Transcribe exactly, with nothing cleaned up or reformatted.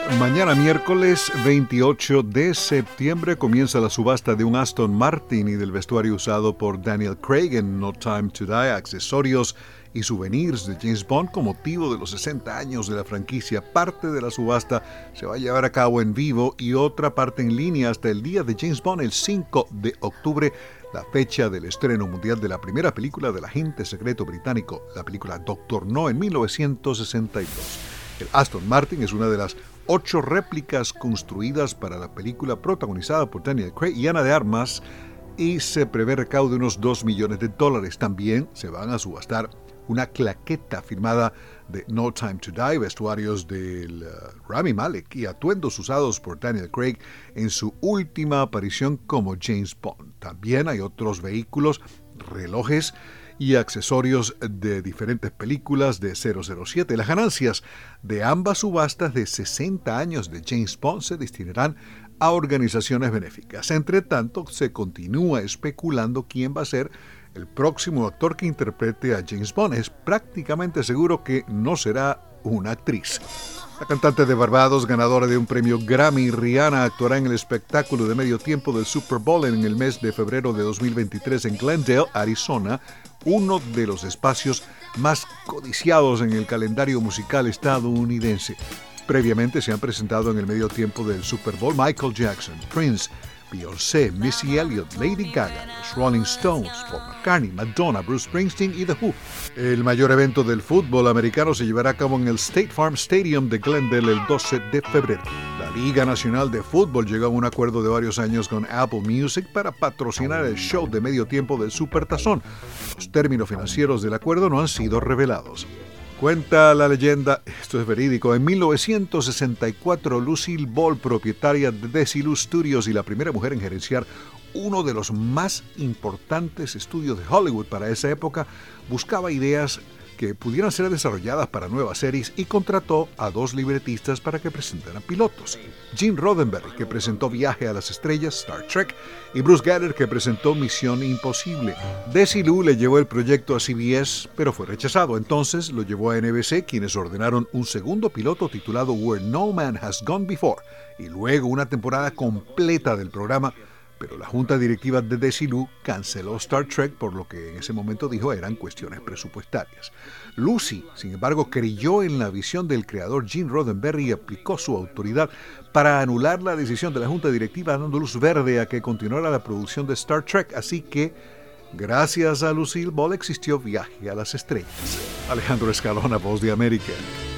Mañana miércoles veintiocho de septiembre comienza la subasta de un Aston Martin y del vestuario usado por Daniel Craig en No Time to Die, accesorios y souvenirs de James Bond con motivo de los sesenta años de la franquicia. Parte de la subasta se va a llevar a cabo en vivo y otra parte en línea hasta el día de James Bond, el cinco de octubre, la fecha del estreno mundial de la primera película del agente secreto británico, la película Doctor No, en mil novecientos sesenta y dos. El Aston Martin es una de las ocho réplicas construidas para la película protagonizada por Daniel Craig y Ana de Armas, y se prevé recaude unos dos millones de dólares. También se van a subastar una claqueta firmada de No Time to Die, vestuarios del uh, Rami Malek y atuendos usados por Daniel Craig en su última aparición como James Bond. También hay otros vehículos, relojes y accesorios de diferentes películas de cero cero siete. Las ganancias de ambas subastas de sesenta años de James Bond se destinarán a organizaciones benéficas. Entre tanto, se continúa especulando quién va a ser el próximo actor que interprete a James Bond. Es prácticamente seguro que no será una actriz. La cantante de Barbados, ganadora de un premio Grammy, Rihanna, actuará en el espectáculo de medio tiempo del Super Bowl en el mes de febrero de dos mil veintitrés en Glendale, Arizona, uno de los espacios más codiciados en el calendario musical estadounidense. Previamente se han presentado en el medio tiempo del Super Bowl Michael Jackson, Prince, Beyoncé, Missy Elliott, Lady Gaga, los Rolling Stones, Paul McCartney, Madonna, Bruce Springsteen y The Who. El mayor evento del fútbol americano se llevará a cabo en el State Farm Stadium de Glendale el doce de febrero. La Liga Nacional de Fútbol llegó a un acuerdo de varios años con Apple Music para patrocinar el show de medio tiempo del Supertazón. Los términos financieros del acuerdo no han sido revelados. Cuenta la leyenda, esto es verídico, en mil novecientos sesenta y cuatro Lucille Ball, propietaria de Desilu Studios y la primera mujer en gerenciar uno de los más importantes estudios de Hollywood para esa época, buscaba ideas que pudieran ser desarrolladas para nuevas series y contrató a dos libretistas para que presentaran pilotos. Gene Roddenberry, que presentó Viaje a las Estrellas, Star Trek, y Bruce Geller, que presentó Misión Imposible. Desilu le llevó el proyecto a C B S, pero fue rechazado. Entonces lo llevó a N B C, quienes ordenaron un segundo piloto titulado Where No Man Has Gone Before, y luego una temporada completa del programa. Pero la junta directiva de Desilu canceló Star Trek por lo que en ese momento dijo eran cuestiones presupuestarias. Lucy, sin embargo, creyó en la visión del creador Gene Roddenberry y aplicó su autoridad para anular la decisión de la junta directiva, dando luz verde a que continuara la producción de Star Trek. Así que, gracias a Lucille Ball, existió Viaje a las Estrellas. Alejandro Escalona, Voz de América.